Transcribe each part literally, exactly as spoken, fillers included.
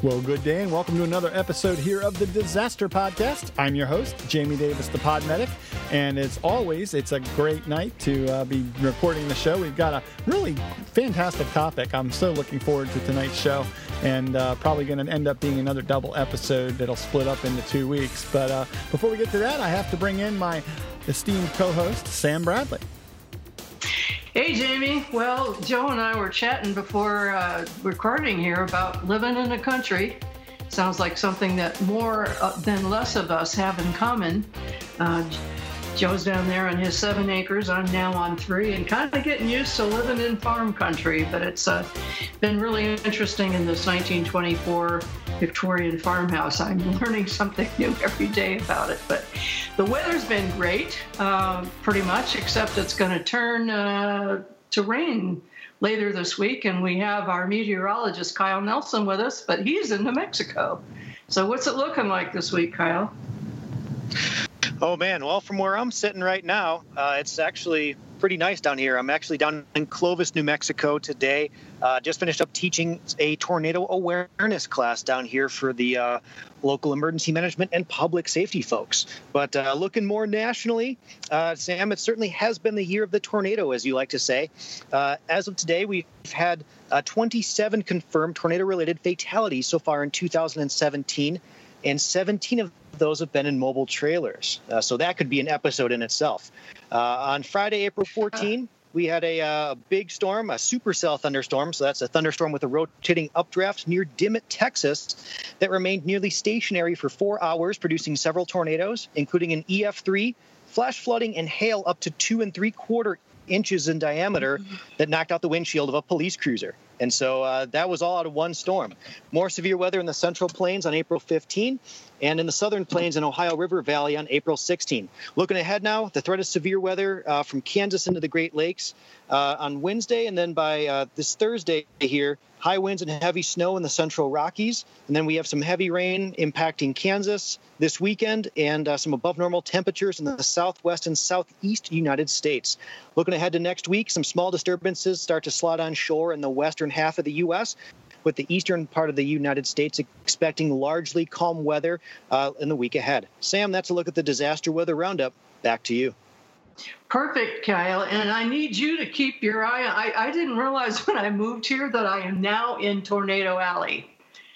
Well, good day, and welcome to another episode here of the Disaster Podcast. I'm your host, Jamie Davis, the Pod Medic, and as always, it's a great night to uh, be recording the show. We've got a really fantastic topic. I'm so looking forward to tonight's show, and uh, probably going to end up being another double episode that'll split up into two weeks. But uh, before we get to that, I have to bring in my esteemed co-host, Sam Bradley. Hey, Jamie. Well, Joe and I were chatting before uh, recording here about living in a country. Sounds like something that more uh, than less of us have in common. Uh, Joe's down there on his seven acres. I'm now on three and kind of getting used to living in farm country. But it's uh, been really interesting in this nineteen twenty-four Victorian farmhouse. I'm learning something new every day about it. But the weather's been great, uh, pretty much, except it's going to turn uh, to rain later this week. And we have our meteorologist, Kyle Nelson, with us, but he's in New Mexico. So what's it looking like this week, Kyle? Oh, man. Well, from where I'm sitting right now, uh, it's actually pretty nice down here. I'm actually down in Clovis, New Mexico today. Uh, just finished up teaching a tornado awareness class down here for the uh, local emergency management and public safety folks. But uh, looking more nationally, uh, Sam, it certainly has been the year of the tornado, as you like to say. Uh, as of today, we've had uh, twenty-seven confirmed tornado-related fatalities so far in two thousand seventeen, and seventeen of those have been in mobile trailers. Uh, so that could be an episode in itself. Uh, on Friday, April fourteenth, we had a uh, big storm, a supercell thunderstorm. So that's a thunderstorm with a rotating updraft near Dimmitt, Texas, that remained nearly stationary for four hours, producing several tornadoes, including an E F three, flash flooding, and hail up to two and three quarter inches in diameter that knocked out the windshield of a police cruiser. And so uh, that was all out of one storm. More severe weather in the Central Plains on April fifteenth and in the Southern Plains and Ohio River Valley on April sixteenth. Looking ahead now, the threat of severe weather uh, from Kansas into the Great Lakes uh, on Wednesday, and then by uh, this Thursday here, high winds and heavy snow in the Central Rockies. And then we have some heavy rain impacting Kansas this weekend and uh, some above normal temperatures in the southwest and southeast United States. Looking ahead to next week, some small disturbances start to slide on shore in the western half of the U S, with the eastern part of the United States expecting largely calm weather uh, in the week ahead. Sam, that's a look at the disaster weather roundup. Back to you. Perfect, Kyle. And I need you to keep your eye on. I, I didn't realize when I moved here that I am now in Tornado Alley.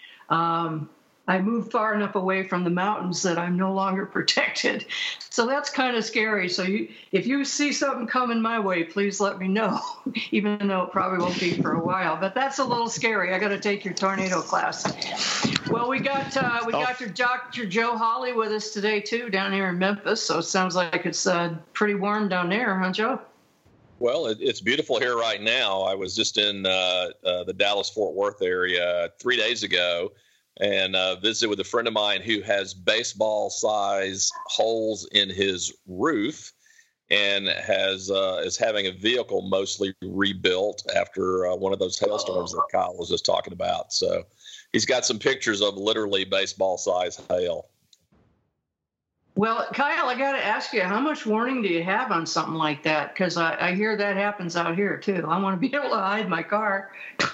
Um, I moved far enough away from the mountains that I'm no longer protected. So that's kind of scary. So you, if you see something coming my way, please let me know, even though it probably won't be for a while. But that's a little scary. I got to take your tornado class. Well, we got uh, we got your Doctor Joe Holly with us today, too, down here in Memphis. So it sounds like it's uh, pretty warm down there, huh, Joe? Well, it, it's beautiful here right now. I was just in uh, uh, the Dallas-Fort Worth area three days ago and uh, visited with a friend of mine who has baseball-size holes in his roof and has uh, is having a vehicle mostly rebuilt after uh, one of those hailstorms that Kyle was just talking about. So he's got some pictures of literally baseball-size hail. Well, Kyle, I got to ask you, how much warning do you have on something like that? Because I, I hear that happens out here, too. I want to be able to hide my car.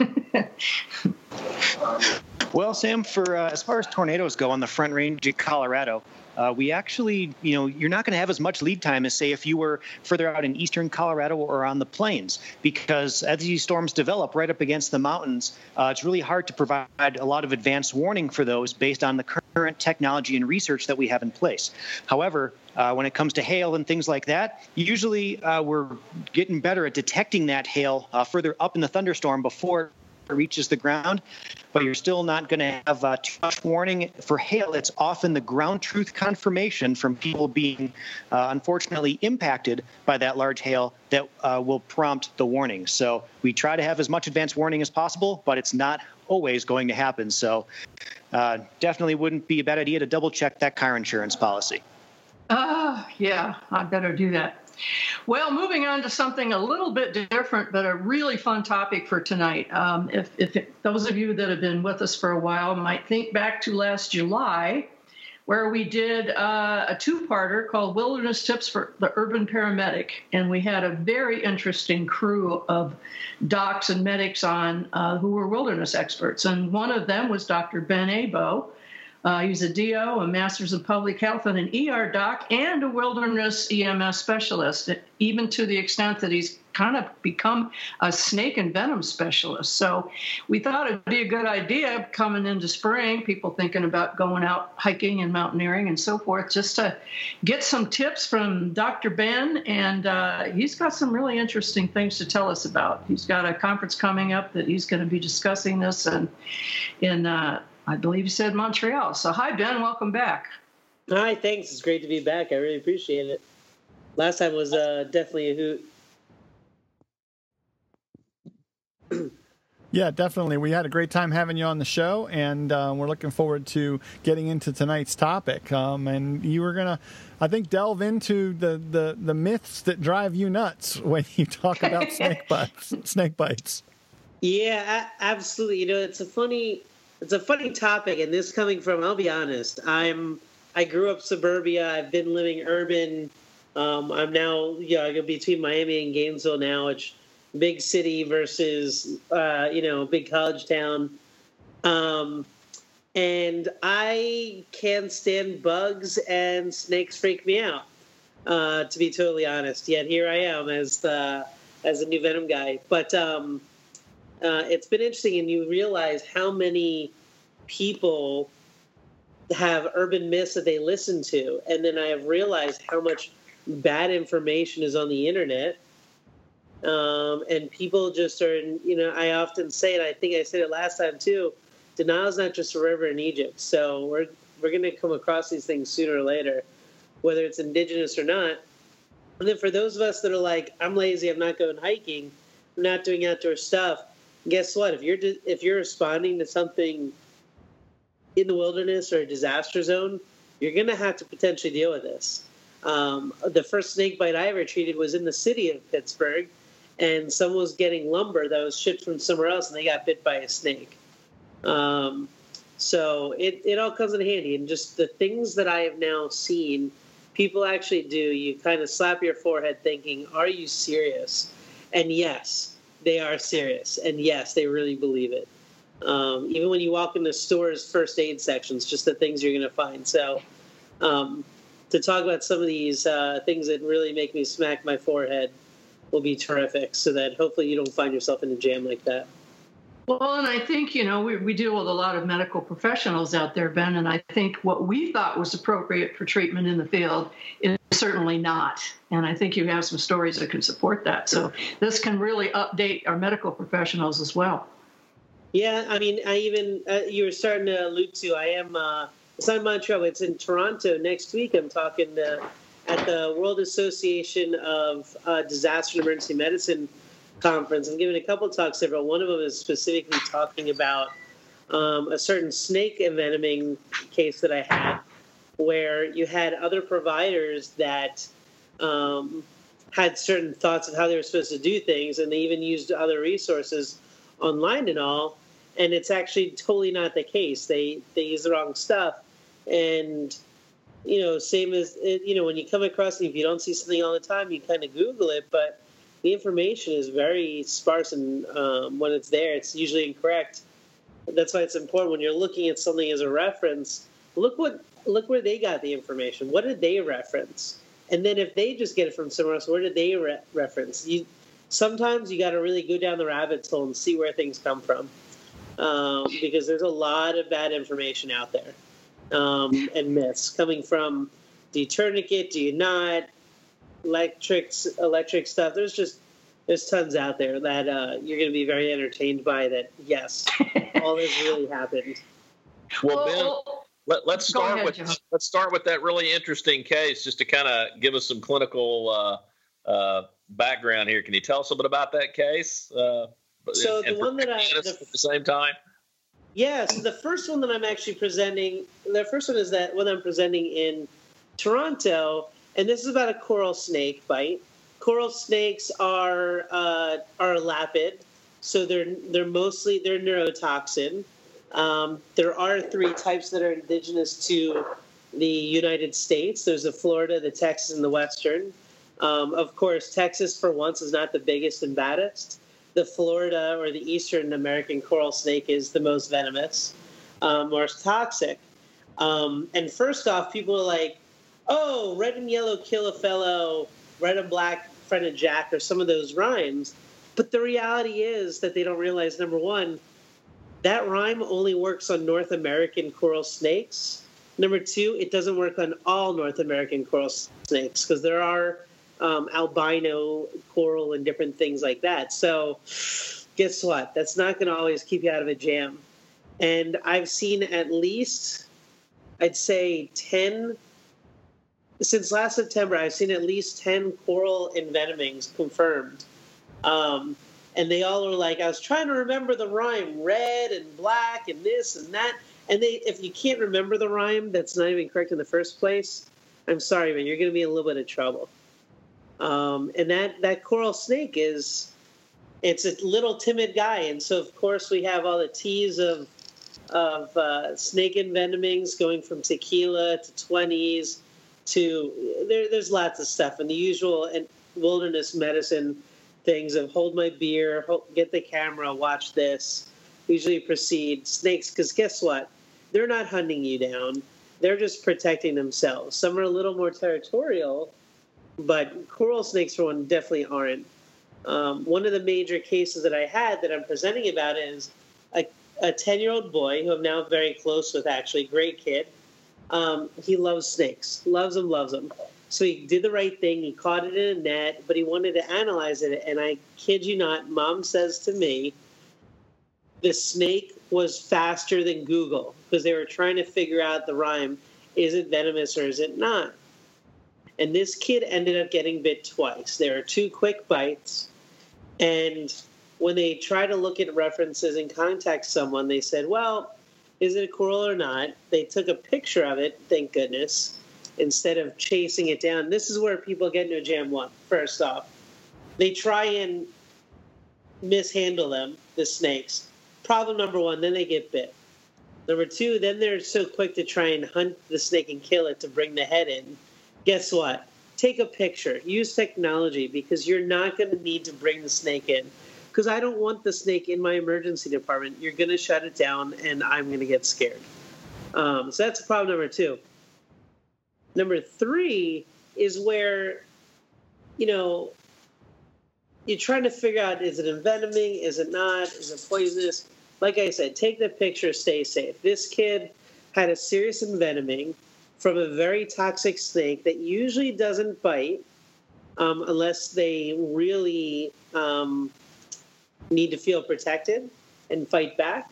Well, Sam, for uh, as far as tornadoes go on the Front Range of Colorado, uh, we actually, you know, you're not going to have as much lead time as, say, if you were further out in eastern Colorado or on the plains, because as these storms develop right up against the mountains, uh, it's really hard to provide a lot of advanced warning for those based on the current technology and research that we have in place. However, uh, when it comes to hail and things like that, usually uh, we're getting better at detecting that hail uh, further up in the thunderstorm before it reaches the ground, but you're still not going to have uh, too much warning. For hail, it's often the ground truth confirmation from people being uh, unfortunately impacted by that large hail that uh, will prompt the warning. So we try to have as much advance warning as possible, but it's not always going to happen. So uh, definitely wouldn't be a bad idea to double check that car insurance policy. Uh, yeah, I better do that. Well, moving on to something a little bit different, but a really fun topic for tonight. Um, if, if it, those of you that have been with us for a while might think back to last July where we did uh, a two-parter called Wilderness Tips for the Urban Paramedic. And we had a very interesting crew of docs and medics on uh, who were wilderness experts. And one of them was Doctor Ben Abo. Uh, he's a D O, a Master's in Public Health, and an E R doc, and a wilderness E M S specialist, even to the extent that he's kind of become a snake and venom specialist. So we thought it'd be a good idea coming into spring, people thinking about going out hiking and mountaineering and so forth, just to get some tips from Doctor Ben. And uh, he's got some really interesting things to tell us about. He's got a conference coming up that he's going to be discussing this and in uh, I believe you said Montreal. So hi, Ben. Welcome back. Hi, thanks. It's great to be back. I really appreciate it. Last time was uh, definitely a hoot. Yeah, definitely. We had a great time having you on the show, and uh, we're looking forward to getting into tonight's topic. Um, and you were going to, I think, delve into the, the, the myths that drive you nuts when you talk about snake bites. Snake bites. Yeah, absolutely. You know, it's a funny... It's a funny topic, and this coming from, I'll be honest, I'm, I grew up suburbia. I've been living urban. Um, I'm now, you know, between Miami and Gainesville now, which big city versus, uh, you know, big college town. Um, and I can't stand bugs, and snakes freak me out, uh, to be totally honest. Yet here I am as the, as a new Venom guy. But, um, Uh, it's been interesting, and you realize how many people have urban myths that they listen to. And then I have realized how much bad information is on the internet. Um, and people just are, you know, I often say it, I think I said it last time too, denial is not just a river in Egypt. So we're, we're going to come across these things sooner or later, whether it's indigenous or not. And then for those of us that are like, I'm lazy, I'm not going hiking, I'm not doing outdoor stuff, guess what? If you're if you're responding to something in the wilderness or a disaster zone, you're going to have to potentially deal with this. Um, the first snake bite I ever treated was in the city of Pittsburgh, and someone was getting lumber that was shipped from somewhere else, and they got bit by a snake. Um, so it, it all comes in handy. And just the things that I have now seen people actually do, you kind of slap your forehead thinking, are you serious? And yes, they are serious. And yes, they really believe it. Um, even when you walk into stores' first aid sections, just the things you're going to find. So um, to talk about some of these uh, things that really make me smack my forehead will be terrific, so that hopefully you don't find yourself in a jam like that. Well, and I think, you know, we, we deal with a lot of medical professionals out there, Ben, and I think what we thought was appropriate for treatment in the field is certainly not. And I think you have some stories that can support that. So this can really update our medical professionals as well. Yeah, I mean, I even, uh, you were starting to allude to, I am, uh, it's not in Montreal, it's in Toronto next week. I'm talking to, at the World Association of uh, Disaster and Emergency Medicine conference. I'm giving a couple of talks there. One of them is specifically talking about um, a certain snake envenoming case that I had, where you had other providers that um, had certain thoughts of how they were supposed to do things, and they even used other resources online and all, and it's actually totally not the case. They they use the wrong stuff, and you know, same as you know, when you come across it, if you don't see something all the time, you kind of Google it, but the information is very sparse, and um, when it's there, it's usually incorrect. That's why it's important when you're looking at something as a reference. Look what look where they got the information. What did they reference? And then if they just get it from somewhere else, where did they re- reference? You sometimes you got to really go down the rabbit hole and see where things come from, um, because there's a lot of bad information out there um, and myths coming from. Do you tourniquet? Do you not? Electric, electric stuff. There's just there's tons out there that uh, you're going to be very entertained by. That yes, all this really happened. Well, Ben, let, let's start ahead, with Joe. let's start with that really interesting case, just to kind of give us some clinical uh, uh, background here. Can you tell us a bit about that case? Uh, so and, the one that I the, the, at the same time. Yeah. So the first one that I'm actually presenting, the first one is that one I'm presenting in Toronto. And this is about a coral snake bite. Coral snakes are uh, are lapid, so they're they're mostly they're neurotoxin. Um, there are three types that are indigenous to the United States. There's the Florida, the Texas, and the Western. Um, of course, Texas, for once, is not the biggest and baddest. The Florida or the Eastern American coral snake is the most venomous, um, most toxic. Um, and first off, people are like, oh, red and yellow kill a fellow, red and black friend of Jack, or some of those rhymes. But the reality is that they don't realize, number one, that rhyme only works on North American coral snakes. Number two, it doesn't work on all North American coral snakes because there are um, albino coral and different things like that. So guess what? That's not going to always keep you out of a jam. And I've seen at least, I'd say ten, since last September, I've seen at least ten coral envenomings confirmed. Um, and they all are like, I was trying to remember the rhyme, red and black and this and that. And they, if you can't remember the rhyme that's not even correct in the first place, I'm sorry, man, you're going to be in a little bit of trouble. Um, and that, that coral snake is, it's a little timid guy. And so, of course, we have all the T's of of uh, snake envenomings going from tequila to twenties to, there, there's lots of stuff. And the usual and wilderness medicine things of hold my beer, hold, get the camera, watch this. Usually proceed snakes, because guess what? They're not hunting you down. They're just protecting themselves. Some are a little more territorial, but coral snakes, for one, definitely aren't. Um, one of the major cases that I had that I'm presenting about is a, a ten-year-old boy who I'm now very close with, actually, great kid. Um, he loves snakes, loves them, loves them. So he did the right thing. He caught it in a net, but he wanted to analyze it. And I kid you not, Mom says to me, the snake was faster than Google because they were trying to figure out the rhyme. Is it venomous or is it not? And this kid ended up getting bit twice. There are two quick bites. And when they try to look at references and contact someone, they said, well, is it a coral or not? They took a picture of it, thank goodness, instead of chasing it down. This is where people get into a jam one, first off. They try and mishandle them, the snakes. Problem number one, then they get bit. Number two, then they're so quick to try and hunt the snake and kill it to bring the head in. Guess what? Take a picture. Use technology because you're not going to need to bring the snake in. Because I don't want the snake in my emergency department. You're going to shut it down, and I'm going to get scared. Um, so that's problem number two. Number three is where, you know, you're trying to figure out, is it envenoming? Is it not? Is it poisonous? Like I said, take the picture, stay safe. This kid had a serious envenoming from a very toxic snake that usually doesn't bite um, unless they really um, need to feel protected and fight back.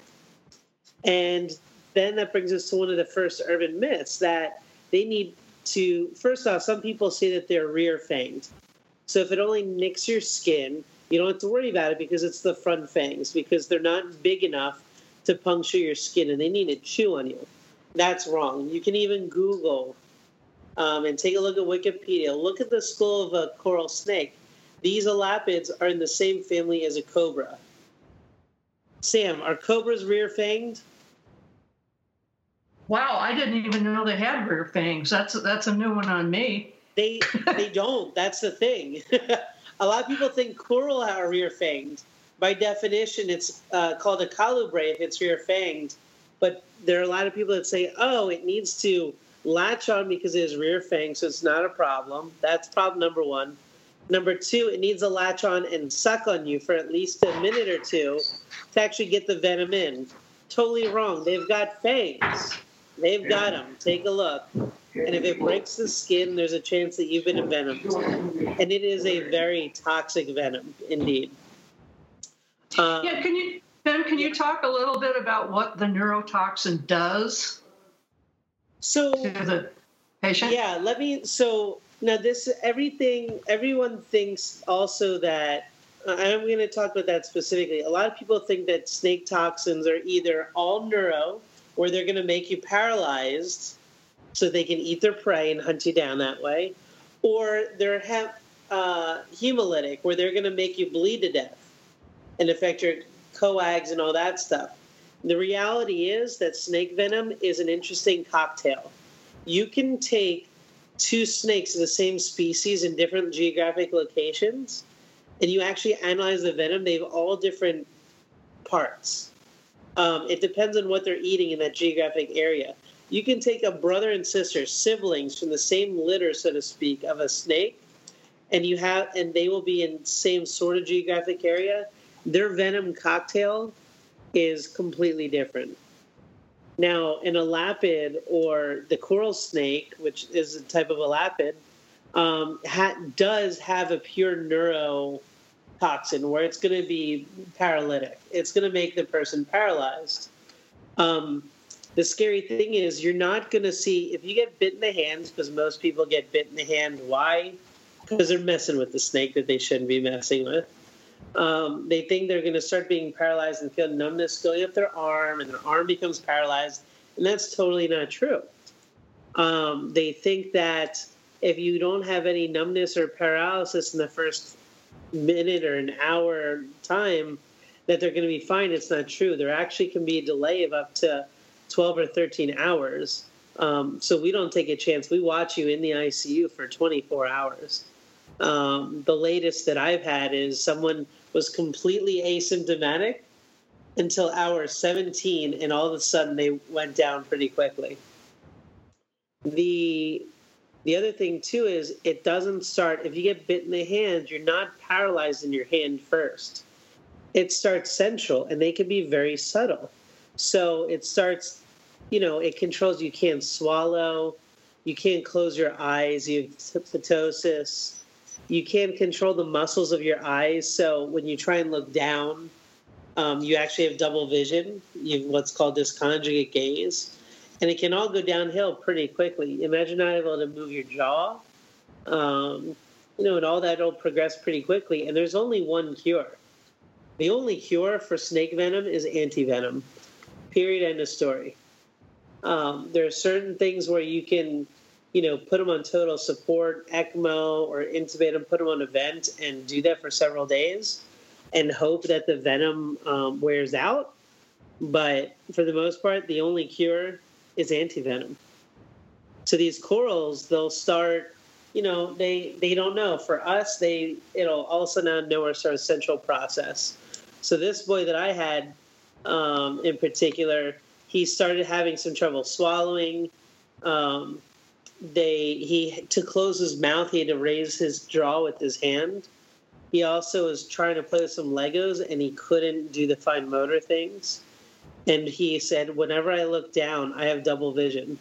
And then that brings us to one of the first urban myths that they need to, first off, some people say that they're rear-fanged. So if it only nicks your skin, you don't have to worry about it because it's the front fangs, because they're not big enough to puncture your skin and they need to chew on you. That's wrong. You can even Google um, and take a look at Wikipedia. Look at the skull of a coral snake. These elapids are in the same family as a cobra. Sam, are cobras rear-fanged? Wow, I didn't even know they had rear fangs. That's that's a new one on me. They they don't. That's the thing. A lot of people think coral are rear-fanged. By definition, it's uh, called a colubrate if it's rear-fanged. But there are a lot of people that say, oh, it needs to latch on because it is rear-fanged, so it's not a problem. That's problem number one. Number two, it needs to latch on and suck on you for at least a minute or two to actually get the venom in. Totally wrong. They've got fangs. They've got them. Take a look. And if it breaks the skin, there's a chance that you've been envenomed. And it is a very toxic venom, indeed. Um, yeah, can you, Ben, can you talk a little bit about what the neurotoxin does so, to the patient? Yeah, let me, so now this, everything, everyone thinks also that, uh, I'm going to talk about that specifically. A lot of people think that snake toxins are either all neuro, or they're going to make you paralyzed so they can eat their prey and hunt you down that way, or they're hem- uh, hemolytic, where they're going to make you bleed to death and affect your coags and all that stuff. The reality is that snake venom is an interesting cocktail. you can take two snakes of the same species in different geographic locations, and you actually analyze the venom. They have all different parts. Um, it depends on what they're eating in that geographic area. You can take a brother and sister, siblings from the same litter, so to speak, of a snake, and you have, and they will be in the same sort of geographic area. Their venom cocktail is completely different. Now, an elapid or the coral snake, which is a type of elapid, um, ha- does have a pure neurotoxin where it's going to be paralytic. It's going to make the person paralyzed. Um, the scary thing is you're not going to see, if you get bit in the hands, because most people get bit in the hand, why? Because they're messing with the snake that they shouldn't be messing with. Um, they think they're going to start being paralyzed and feel numbness going up their arm, and their arm becomes paralyzed, and that's totally not true. Um, they think that if you don't have any numbness or paralysis in the first minute or an hour time, that they're going to be fine. It's not true. There actually can be a delay of up to twelve or thirteen hours. Um, so we don't take a chance. We watch you in the I C U for twenty-four hours. Um, the latest that I've had is someone was completely asymptomatic until hour seventeen, and all of a sudden they went down pretty quickly. The the other thing, too, is it doesn't start, if you get bit in the hand, you're not paralyzed in your hand first. It starts central, and they can be very subtle. So it starts, you know, it controls, you can't swallow, you can't close your eyes, you have ptosis. You can't control the muscles of your eyes, so when you try and look down, um, you actually have double vision. You have what's called dysconjugate gaze, and it can all go downhill pretty quickly. Imagine not able to move your jaw, um, you know, and all that will progress pretty quickly. And there's only one cure. The only cure for snake venom is antivenom. Period. End of story. Um, there are certain things where you can, you know, put them on total support, ECMO, or intubate them, put them on a vent, and do that for several days and hope that the venom um, wears out. But for the most part, the only cure is antivenom. So these corals, they'll start, you know, they, they don't know. For us, they it'll also now know our sort of central process. So this boy that I had um, in particular, he started having some trouble swallowing. Um, They he to close his mouth, he had to raise his jaw with his hand. He also was trying to play with some Legos, and he couldn't do the fine motor things. And he said, "Whenever I look down, I have double vision."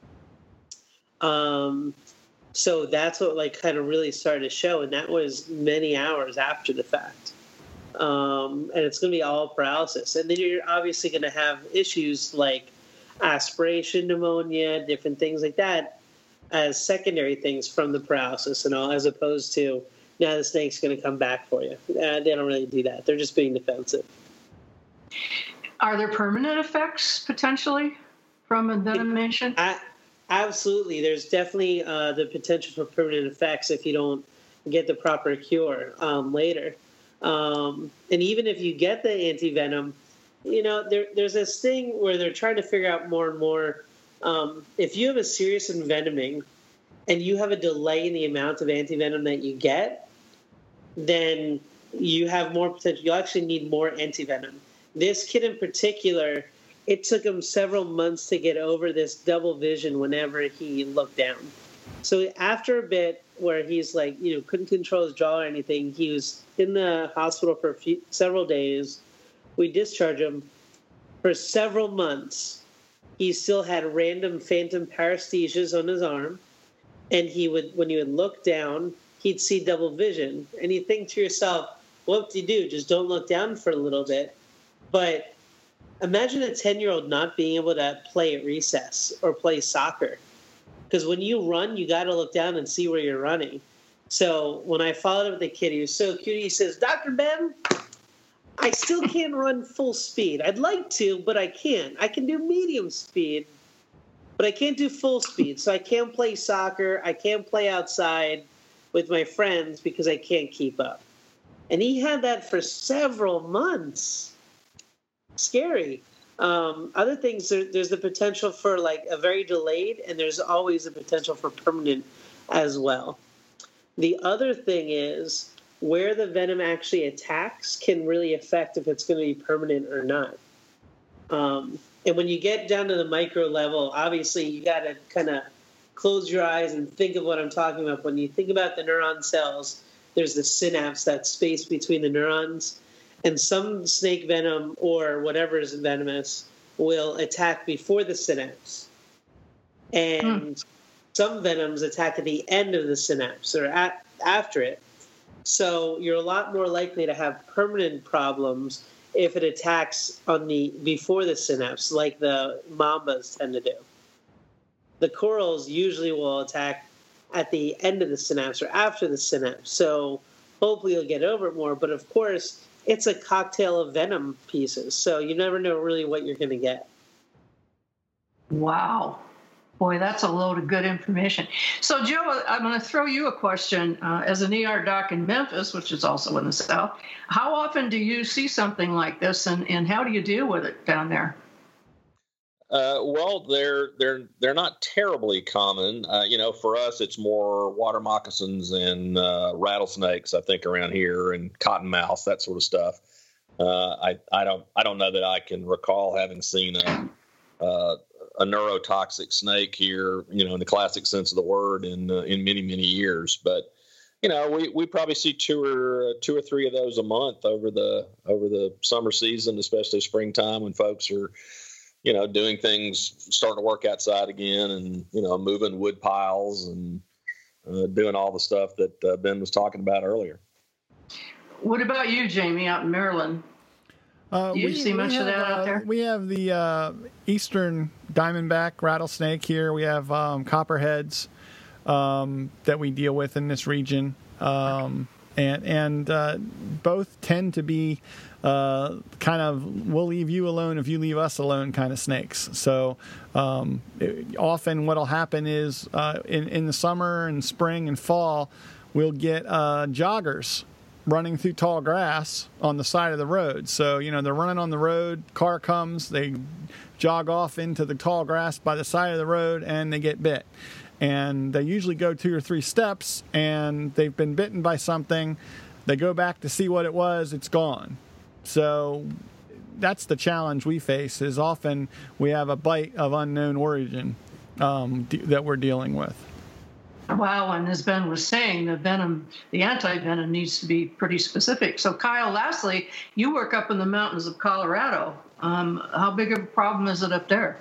Um, so that's what like kind of really started to show, and that was many hours after the fact. Um, and it's going to be all paralysis, and then you're obviously going to have issues like aspiration pneumonia, different things like that, as secondary things from the paralysis and all, as opposed to, now the snake's going to come back for you. Uh, they don't really do that. They're just being defensive. Are there permanent effects, potentially, from envenomation? I, absolutely. There's definitely uh, the potential for permanent effects if you don't get the proper cure um, later. Um, and even if you get the antivenom, you know, there, there's this thing where they're trying to figure out more and more. Um, if you have a serious envenoming and you have a delay in the amount of antivenom that you get, then you have more potential. You actually need more antivenom. This kid in particular, it took him several months to get over this double vision whenever he looked down. So after a bit where he's like, you know, couldn't control his jaw or anything, he was in the hospital for a few, several days. We discharged him. For several months, he still had random phantom paresthesias on his arm, and he would, when he would look down, he'd see double vision. And you think to yourself, what do you do? Just don't look down for a little bit. But imagine a ten-year-old not being able to play at recess or play soccer. Because when you run, you got to look down and see where you're running. So when I followed up with the kid, he was so cute. He says, "Doctor Ben, I still can't run full speed. I'd like to, but I can't. I can do medium speed, but I can't do full speed. So I can't play soccer. I can't play outside with my friends because I can't keep up." And he had that for several months. Scary. Um, other things, there, there's the potential for like a very delayed, and there's always a potential for permanent as well. The other thing is where the venom actually attacks can really affect if it's going to be permanent or not. Um, and when you get down to the micro level, obviously you got to kind of close your eyes and think of what I'm talking about. When you think about the neuron cells, there's the synapse, that space between the neurons. And some snake venom or whatever is venomous will attack before the synapse. And hmm. some venoms attack at the end of the synapse or at, after it. So you're a lot more likely to have permanent problems if it attacks on the before the synapse, like the mambas tend to do. The corals usually will attack at the end of the synapse or after the synapse. So hopefully you'll get over it more. But of course, it's a cocktail of venom pieces, so you never know really what you're going to get. Wow. Boy, that's a load of good information. So, Joe, I'm going to throw you a question. Uh, as an E R doc in Memphis, which is also in the South, how often do you see something like this, and, and how do you deal with it down there? Uh, well, they're they're they're not terribly common. Uh, you know, for us, it's more water moccasins and uh, rattlesnakes, I think, around here, and cottonmouths, that sort of stuff. Uh, I I don't I don't know that I can recall having seen a uh, a neurotoxic snake here, you know, in the classic sense of the word, in uh, in many many years. But you know, we, we probably see two or two or three of those a month over the over the summer season, especially springtime when folks are, you know, doing things, starting to work outside again, and, you know, moving wood piles and uh, doing all the stuff that uh, Ben was talking about earlier. What about you, Jamie, out in Maryland? Uh, Do you we, see much have, of that uh, out there? We have the uh, eastern diamondback rattlesnake here. We have um, copperheads um, that we deal with in this region. Um, and and uh, both tend to be uh, kind of, we'll leave you alone if you leave us alone kind of snakes. So um, it, often what will happen is uh, in, in the summer and spring and fall, we'll get uh, joggers running through tall grass on the side of the road. So, you know, they're running on the road, car comes, they jog off into the tall grass by the side of the road, and they get bit. And they usually go two or three steps, and they've been bitten by something. They go back to see what it was, it's gone. So that's the challenge we face, is often we have a bite of unknown origin um, d- that we're dealing with. Wow, and as Ben was saying, the venom, the anti-venom needs to be pretty specific. So, Kyle, lastly, you work up in the mountains of Colorado. Um, how big of a problem is it up there?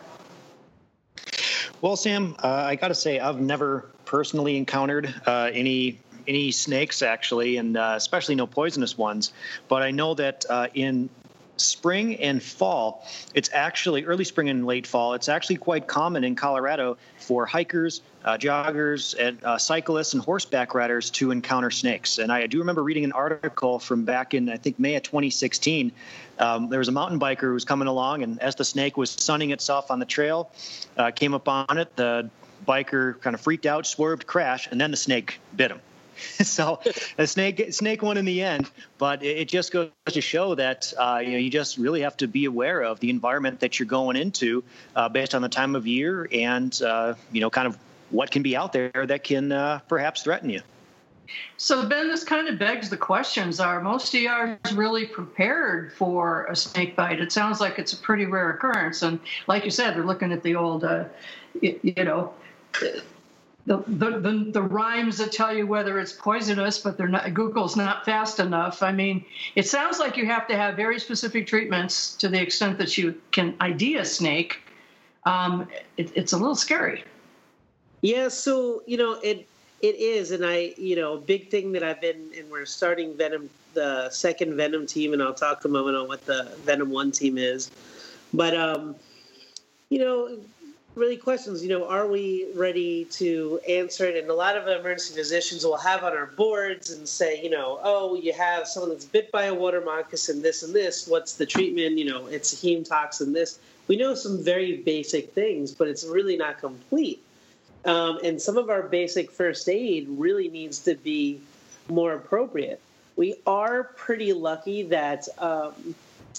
Well, Sam, uh, I got to say, I've never personally encountered uh, any any snakes, actually, and uh, especially no poisonous ones. But I know that uh, in spring and fall, it's actually early spring and late fall, it's actually quite common in Colorado for hikers, uh, joggers, and uh, cyclists and horseback riders to encounter snakes. And I do remember reading an article from back in, I think, May of twenty sixteen. Um, there was a mountain biker who was coming along, and as the snake was sunning itself on the trail, uh, came up on it, the biker kind of freaked out, swerved, crashed, and then the snake bit him. So the snake snake won in the end, but it just goes to show that uh, you know, you just really have to be aware of the environment that you're going into uh, based on the time of year and uh, you know, kind of what can be out there that can uh, perhaps threaten you. So, Ben, this kind of begs the questions. Are most E Rs really prepared for a snake bite? It sounds like it's a pretty rare occurrence. And like you said, they're looking at the old, uh, you, you know, the, the, the, the rhymes that tell you whether it's poisonous, but they're not, Google's not fast enough. I mean, it sounds like you have to have very specific treatments to the extent that you can I D a snake. Um, it, it's a little scary. Yeah, so, you know, it it is. And I, you know, a big thing that I've been, and we're starting Venom, the second Venom team, and I'll talk a moment on what the Venom one team is. But, um, you know, really questions, you know, are we ready to answer it? And a lot of emergency physicians will have on our boards and say, you know, oh, you have someone that's bit by a water moccasin, this and this, what's the treatment? You know, it's a heme toxin, this. We know some very basic things, but it's really not complete. Um, and some of our basic first aid really needs to be more appropriate. We are pretty lucky that um,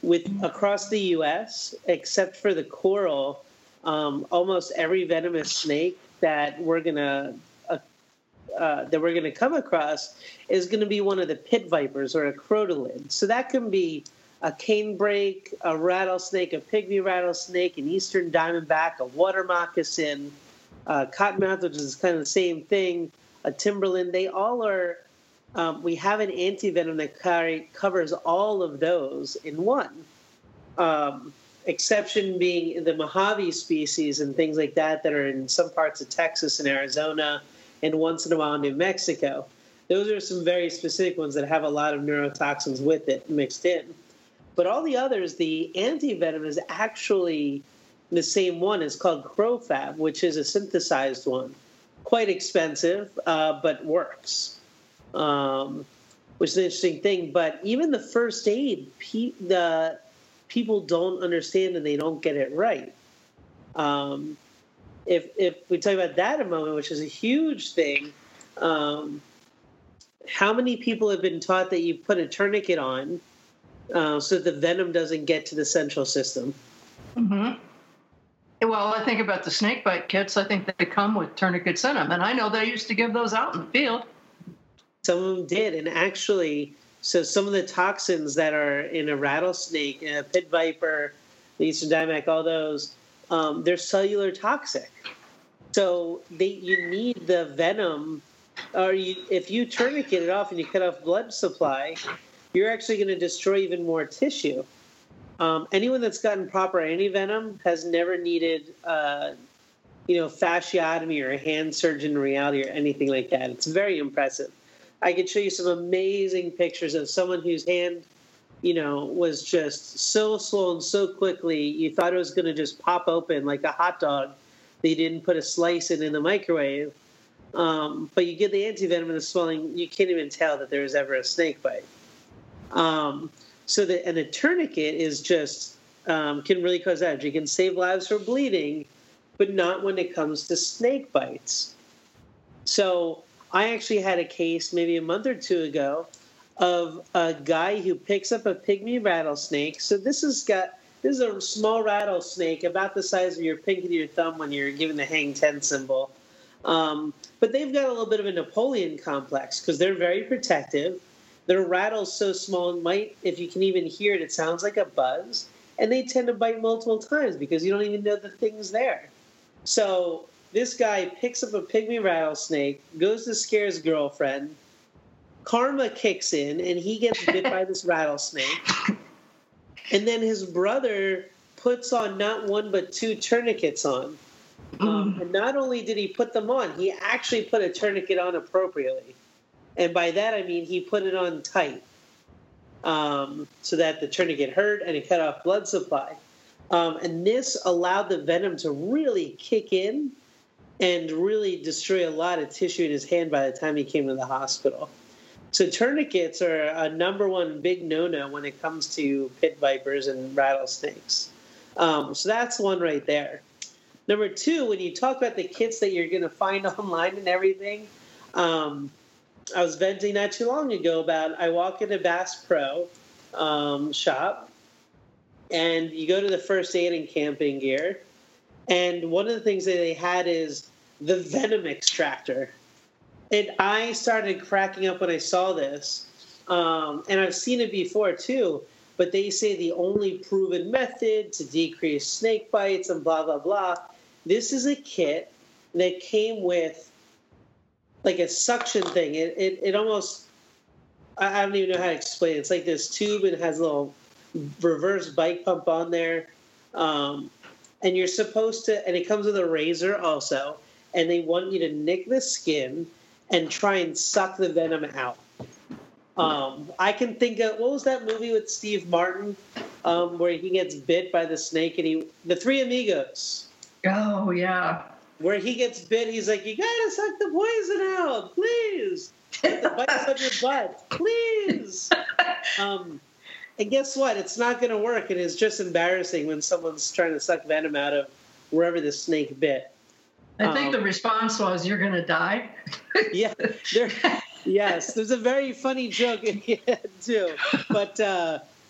with across the U S, except for the coral, um, almost every venomous snake that we're gonna uh, uh, that we're gonna come across is going to be one of the pit vipers or a crotolid. So that can be a canebrake, a rattlesnake, a pygmy rattlesnake, an eastern diamondback, a water moccasin, uh, cottonmouth, which is kind of the same thing, a timberland. They all are. Um, we have an antivenom that carry, covers all of those in one. Um, exception being the Mojave species and things like that that are in some parts of Texas and Arizona, and once in a while New Mexico. Those are some very specific ones that have a lot of neurotoxins with it mixed in. But all the others, the antivenom is actually the same one. It's called Crofab, which is a synthesized one. Quite expensive, uh, but works, um, which is an interesting thing. But even the first aid, pe- the people don't understand and they don't get it right. Um, if if we talk about that a moment, which is a huge thing, um, how many people have been taught that you put a tourniquet on uh, so that the venom doesn't get to the central system? Mm-hmm. Well, I think about the snake bite kits. I think they come with tourniquets in them, and I know they used to give those out in the field. Some of them did, and actually, so some of the toxins that are in a rattlesnake, a pit viper, the eastern diamondback, all those, um, they're cellular toxic. So they, you need the venom, or you, if you tourniquet it off and you cut off blood supply, you're actually going to destroy even more tissue. Um, anyone that's gotten proper antivenom has never needed, uh, you know, fasciotomy or a hand surgeon in reality or anything like that. It's very impressive. I could show you some amazing pictures of someone whose hand, you know, was just so swollen so quickly you thought it was going to just pop open like a hot dog. They didn't put a slice in in the microwave. Um, but you get the antivenom and the swelling, you can't even tell that there was ever a snake bite. Um, so that, and a tourniquet is just, um, can really cause damage. You can save lives for bleeding, but not when it comes to snake bites. So I actually had a case maybe a month or two ago of a guy who picks up a pygmy rattlesnake. So this has got, this is a small rattlesnake about the size of your pinky to your thumb when you're giving the hang ten symbol. Um, but they've got a little bit of a Napoleon complex because they're very protective. Their rattle's so small, it might, if you can even hear it, it sounds like a buzz. And they tend to bite multiple times because you don't even know the thing's there. So this guy picks up a pygmy rattlesnake, goes to scare his girlfriend. Karma kicks in, and he gets bit by this rattlesnake. And then his brother puts on not one but two tourniquets on. Um, and not only did he put them on, he actually put a tourniquet on appropriately. And by that, I mean he put it on tight um, so that the tourniquet hurt and it cut off blood supply. Um, and this allowed the venom to really kick in and really destroy a lot of tissue in his hand by the time he came to the hospital. So tourniquets are a number one big no-no when it comes to pit vipers and rattlesnakes. Um, so that's one right there. Number two, when you talk about the kits that you're going to find online and everything, um, I was venting not too long ago about I walk into Bass Pro um, shop, and you go to the first aid and camping gear, and one of the things that they had is the venom extractor. And I started cracking up when I saw this, um, and I've seen it before too, but they say the only proven method to decrease snake bites and blah, blah, blah. This is a kit that came with like a suction thing. It, it, it almost, I don't even know how to explain it. It's like this tube and it has a little reverse bite pump on there. Um, and you're supposed to, and it comes with a razor also, and they want you to nick the skin and try and suck the venom out. Um, I can think of, what was that movie with Steve Martin um, where he gets bit by the snake and he, The Three Amigos. Oh, yeah. Where he gets bit, he's like, you gotta suck the poison out, please. Get the bites on your butt, please. Um, and guess what? It's not going to work. It is just embarrassing when someone's trying to suck venom out of wherever the snake bit. I think um, the response was, you're going to die. Yeah. There, yes. There's a very funny joke in here, too. But uh,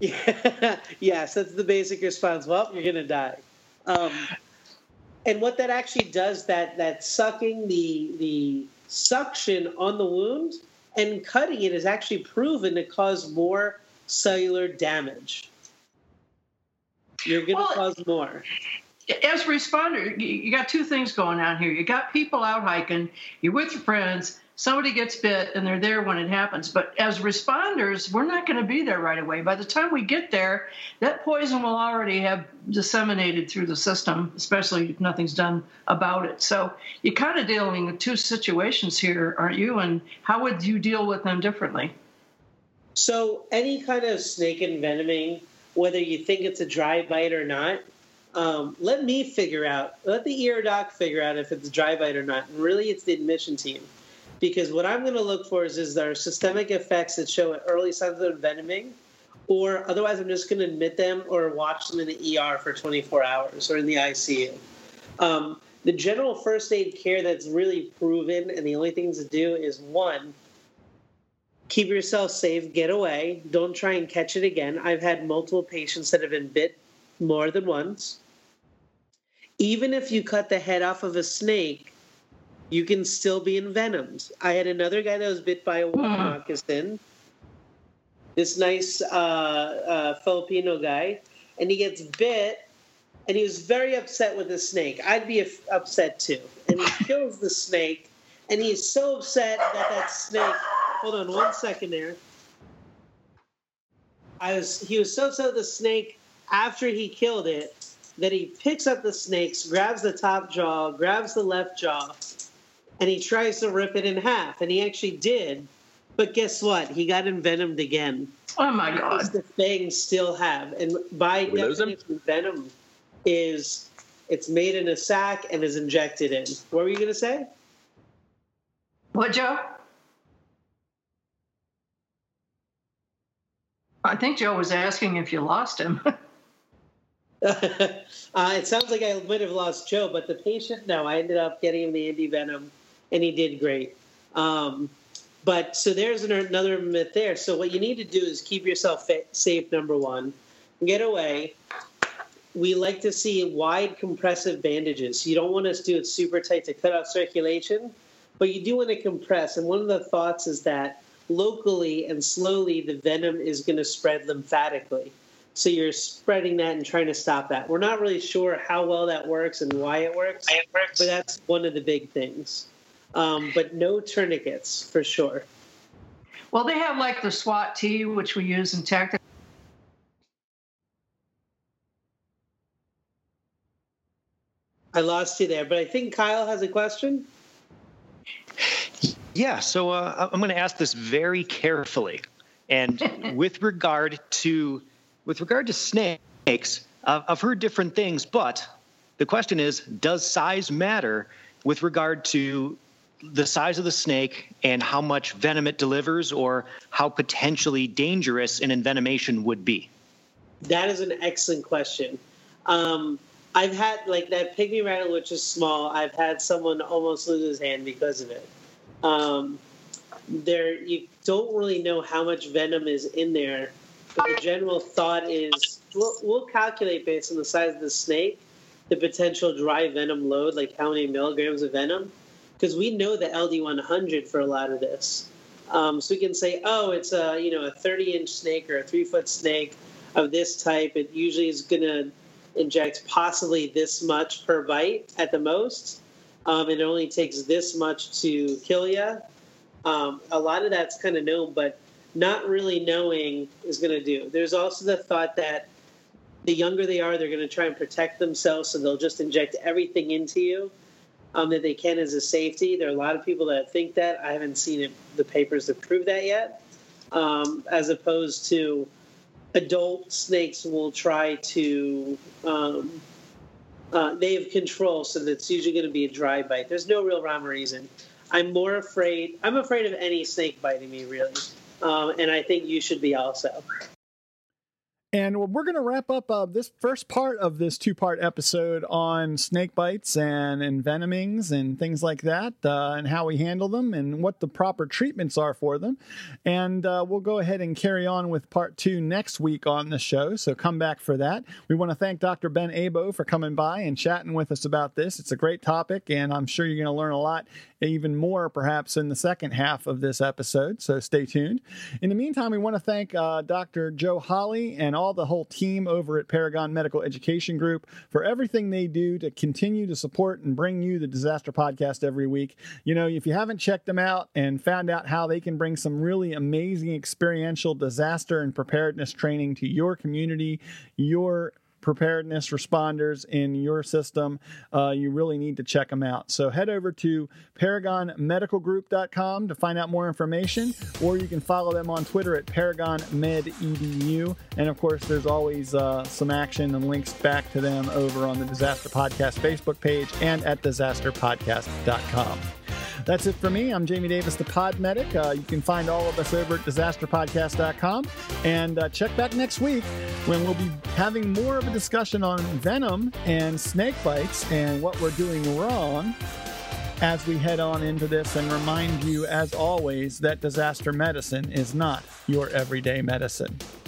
Yeah. Yes, that's the basic response. Well, you're going to die. Um, and what that actually does, that that sucking the the suction on the wound and cutting it is actually proven to cause more cellular damage. You're going to well, cause more. As a responder, you got two things going on here. You got people out hiking, you're with your friends, somebody gets bit, and they're there when it happens. But as responders, we're not going to be there right away. By the time we get there, that poison will already have disseminated through the system, especially if nothing's done about it. So you're kind of dealing with two situations here, aren't you? And how would you deal with them differently? So any kind of snake envenoming, whether you think it's a dry bite or not, Um, let me figure out, let the ear doc figure out if it's a dry bite or not. And really, it's the admission team. Because what I'm going to look for is, is there systemic effects that show early signs of envenoming, or otherwise I'm just going to admit them or watch them in the E R for twenty-four hours or in the I C U. Um, the general first aid care that's really proven, and the only things to do is, one, keep yourself safe, get away, don't try and catch it again. I've had multiple patients that have been bit more than once. Even if you cut the head off of a snake, you can still be envenomed. I had another guy that was bit by a water moccasin, this nice uh, uh, Filipino guy, and he gets bit, and he was very upset with the snake. I'd be upset too. And he kills the snake, and he's so upset that that snake, hold on one second there. I was, he was so upset with the snake after he killed it, that he picks up the snakes, grabs the top jaw, grabs the left jaw, and he tries to rip it in half. And he actually did. But guess what? He got envenomed again. Oh, my God. Because the fangs still have. And by definition, venom is, it's made in a sac and is injected in. What were you going to say? What, Joe? I think Joe was asking if you lost him. uh, it sounds like I might have lost Joe, but the patient, no, I ended up getting him the anti-venom, and he did great. Um, but so there's another myth there. So what you need to do is keep yourself safe, number one. Get away. We like to see wide compressive bandages. You don't want to do it super tight to cut off circulation, but you do want to compress. And one of the thoughts is that locally and slowly the venom is going to spread lymphatically. So you're spreading that and trying to stop that. We're not really sure how well that works and why it works, it works. But that's one of the big things. Um, but no tourniquets, for sure. Well, they have like the SWAT T, which we use in tactical. I lost you there, but I think Kyle has a question. Yeah, so uh, I'm going to ask this very carefully. And with regard to... With regard to snakes, uh, I've heard different things, but the question is, does size matter with regard to the size of the snake and how much venom it delivers, or how potentially dangerous an envenomation would be? That is an excellent question. Um, I've had, like, that pygmy rattle, which is small, I've had someone almost lose his hand because of it. Um, there, you don't really know how much venom is in there. But the general thought is we'll, we'll calculate based on the size of the snake the potential dry venom load, like how many milligrams of venom, because we know the L D one hundred for a lot of this. Um, so we can say, oh, it's a you know a thirty-inch snake or a three-foot snake of this type. It usually is going to inject possibly this much per bite at the most, um, and it only takes this much to kill you. Um, a lot of that's kind of known, but not really knowing is going to do. There's also the thought that the younger they are, they're going to try and protect themselves, so they'll just inject everything into you um, that they can as a safety. There are a lot of people that think that. I haven't seen it, the papers that prove that yet, um, as opposed to adult snakes will try to um, uh, they have control, so that's usually going to be a dry bite. There's no real rhyme or reason. I'm more afraid, I'm afraid of any snake biting me, really. Um, and I think you should be also. And we're going to wrap up uh, this first part of this two-part episode on snake bites and envenomings and things like that, uh, and how we handle them and what the proper treatments are for them. And uh, we'll go ahead and carry on with part two next week on the show, so come back for that. We want to thank Doctor Ben Abo for coming by and chatting with us about this. It's a great topic, and I'm sure you're going to learn a lot, even more perhaps in the second half of this episode, so stay tuned. In the meantime, we want to thank uh, Doctor Joe Holly and all the whole team over at Paragon Medical Education Group for everything they do to continue to support and bring you the Disaster Podcast every week. You know, if you haven't checked them out and found out how they can bring some really amazing experiential disaster and preparedness training to your community, your preparedness responders in your system, uh, you really need to check them out. So head over to paragon medical group dot com to find out more information, or you can follow them on Twitter at paragon med E D U. And of course, there's always uh, some action and links back to them over on the Disaster Podcast Facebook page and at disaster podcast dot com. That's it for me. I'm Jamie Davis, the Pod Medic. Uh, you can find all of us over at disaster podcast dot com. And uh, check back next week when we'll be having more of a discussion on venom and snake bites and what we're doing wrong as we head on into this, and remind you, as always, that disaster medicine is not your everyday medicine.